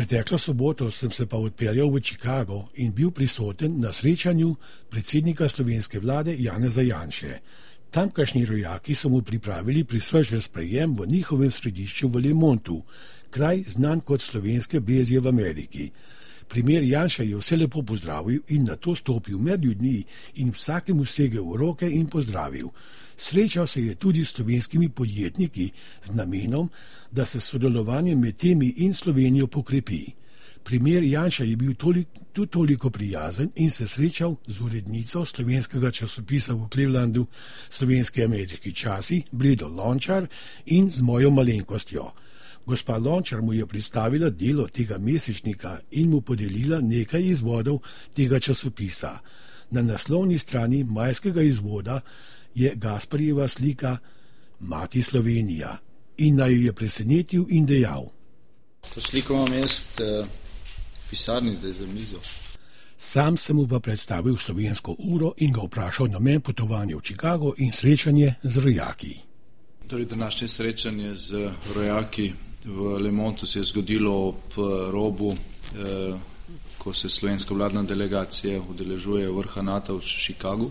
Preteklo soboto sem se pa odpeljal v Chicago in bil prisoten na srečanju predsednika slovenske vlade Janeza Janše. Tamkajšnji rojaki so mu pripravili prisrčen sprejem v njihovem središču v Lemontu, kraj znan kot slovenske Bezje v Ameriki. Primer Janša je vse lepo pozdravil in nato stopil med ljudmi in vsakemu segel v roke in pozdravil. Srečal se je tudi s slovenskimi podjetniki z namenom, da se sodelovanje med temi in Slovenijo pokrepi. Primer Janša je bil tudi toliko prijazen in se srečal z urednico slovenskega časopisa v Clevelandu, Slovenski ameriški časi, Bledo Lončar, in z mojo malenkostjo. Gospa Lončar mu je predstavila delo tega mesečnika in mu podelila nekaj izvodov tega časopisa. Na naslovni strani majskega izvoda je Gasparjeva slika Mati Slovenija in naj jo je presenetil in dejal: To sliko imam jaz v pisarni zdaj za mizo. Sam sem mu pa predstavil slovensko uro in ga vprašal namen potovanja v Chicago in srečanje z rojaki. Torej, današnje srečanje z rojaki v Lemontu se je zgodilo ob robu, ko se slovenska vladna delegacija udeležuje vrha NATO v Chicagu.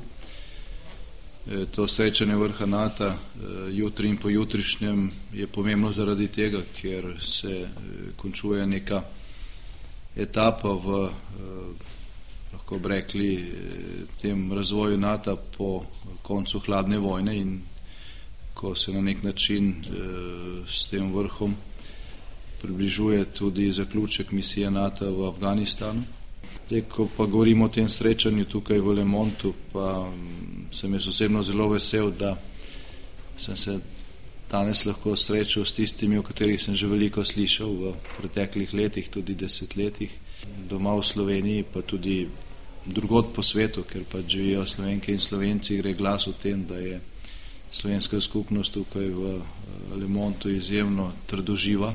To srečanje vrha NATO jutri in pojutrišnjem je pomembno zaradi tega, ker se končuje neka etapa v, lahko bi rekli, tem razvoju NATO po koncu hladne vojne in ko se na nek način s tem vrhom približuje tudi zaključek misije NATO v Afganistanu. Zdaj, ko pa govorimo o tem srečanju tukaj v Lemontu, pa sem jaz osebno zelo vesel, da sem se danes lahko srečal s tistimi, o katerih sem že veliko slišal v preteklih letih, tudi desetletjih, doma v Sloveniji, pa tudi drugod po svetu, ker pa živijo Slovenke in Slovenci, gre glas o tem, da je slovenska skupnost tukaj v Lemontu izjemno trdoživa,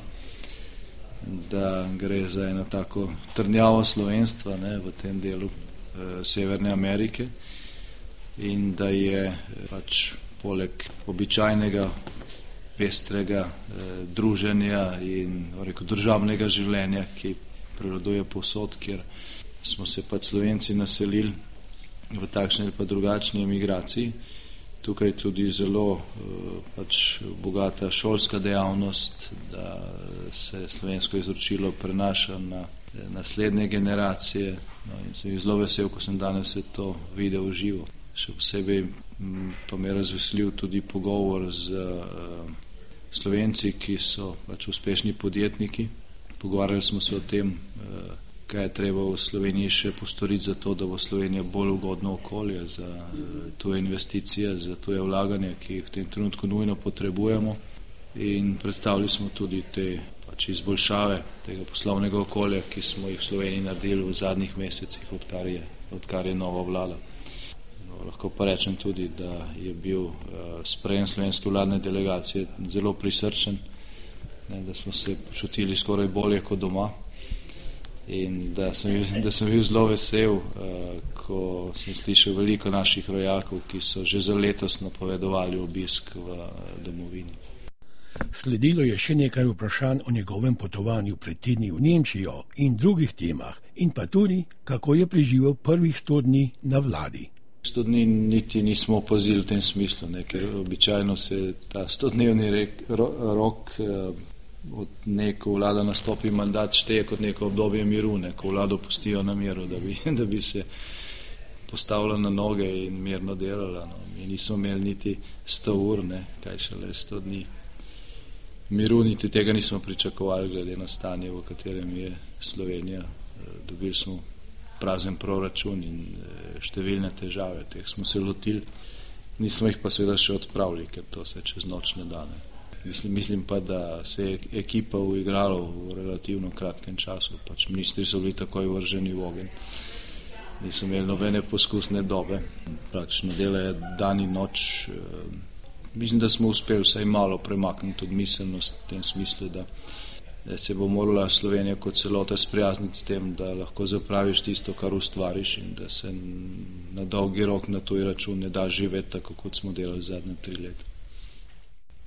da gre za eno tako trnjavo slovenstva v tem delu Severne Amerike in da je pač poleg običajnega pestrega druženja in državnega življenja, ki prevladuje povsod, kjer smo se pač Slovenci naselili v takšni ali pa drugačni emigraciji. Tukaj tudi zelo pač bogata šolska dejavnost, da se slovensko izročilo prenaša na naslednje generacije. No, in sem zelo vesel, ko sem danes to videl v živo. Še posebej pa me je razveselil tudi pogovor z Slovenci, ki so pač uspešni podjetniki. Pogovarjali smo se o tem, kaj je treba v Sloveniji še postoriti za to, da bo Slovenija bolj ugodno okolje za tuje investicije, za tuje vlaganje, ki jih v tem trenutku nujno potrebujemo. In predstavili smo tudi te pač izboljšave tega poslovnega okolja, ki smo jih v Sloveniji naredili v zadnjih mesecih, odkar je nova vlada. No, lahko pa rečem tudi, da je bil sprejem slovenske vladne delegacije zelo prisrčen, da smo se počutili skoraj bolje kot doma. In da sem bil zelo vesel, ko sem slišal veliko naših rojakov, ki so že za letos napovedovali obisk v domovini. Sledilo je še nekaj vprašanj o njegovem potovanju pred tedni v Nemčijo in drugih temah, in pa tudi, kako je preživel prvih 100 dni na vladi. 100 dni niti nismo opazili v tem smislu, ker običajno se ta 100-dnevni rok od neko vlada nastopi mandat šteje kot neko obdobje miru, ko vlado pustijo na miru, da bi se postavila na noge in mirno delala. No. Mi nismo imeli niti 100 ur, kaj šele 100 dni miru, niti tega nismo pričakovali glede na stanje, v katerem je Slovenija. Dobili smo prazen proračun in številne težave, teh smo se lotili, nismo jih pa seveda še odpravili, ker to se čez noč ne da. Mislim pa, da se je ekipa uigrala v relativno kratkem času. Pač ministri so bili takoj vrženi v ogenj. Niso imeli nobene poskusne dobe. Praktično delajo dan in noč. Mislim, da smo uspeli vsaj malo premakniti odmiselnost v tem smislu, da se bo morala Slovenija kot celota sprijazniti s tem, da lahko zapraviš tisto, kar ustvariš in da se na dolgi rok na tuj račun ne da živeti tako, kot smo delali zadnje 3 leta.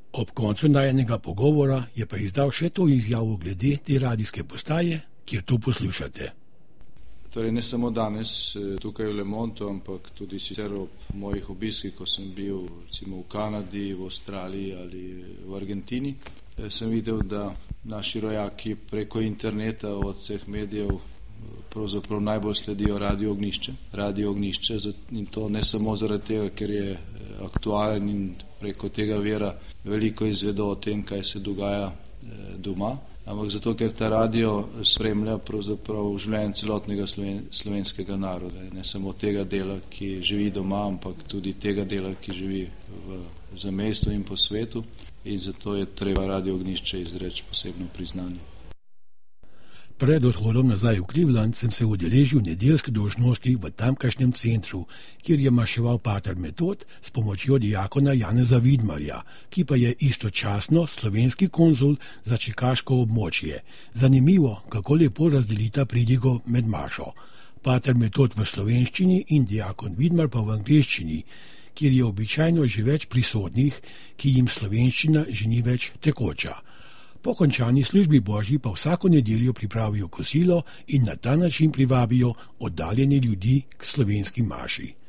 Ob koncu najenega pogovora je pa izdal še to izjavo glede te radijske postaje, kjer to poslušate. Torej, ne samo danes tukaj v Le Mondu, ampak tudi sicer ob mojih obiskih, ko sem bil recimo v Kanadi, v Avstraliji ali v Argentini, sem videl, da naši rojaki preko interneta od vseh medijev pravzaprav najbolj sledijo Radio Ognjišče. Radio Ognjišče, in to ne samo zaradi tega, ker je aktualen in preko tega vira veliko izvedo o tem, kaj se dogaja doma, ampak zato, ker ta radio spremlja pravzaprav življenje celotnega slovenskega naroda. Ne samo tega dela, ki živi doma, ampak tudi tega dela, ki živi v zamejstvu in po svetu, in zato je treba Radio Ognjišče izreči posebno priznanje. Pred odhodom nazaj v Cleveland sem se udeležil nedeljske dolžnosti v tamkajšnjem centru, kjer je maševal pater Metod s pomočjo diakona Janeza Vidmarja, ki pa je istočasno slovenski konzul za čikaško območje. Zanimivo, kako lepo razdelita pridigo med mašo. Pater Metod v slovenščini in diakon Vidmar pa v angleščini, kjer je običajno že več prisotnih, ki jim slovenščina že ni več tekoča. Po končani službi Božji pa vsako nedeljo pripravijo kosilo in na ta način privabijo oddaljene ljudi k slovenski maši.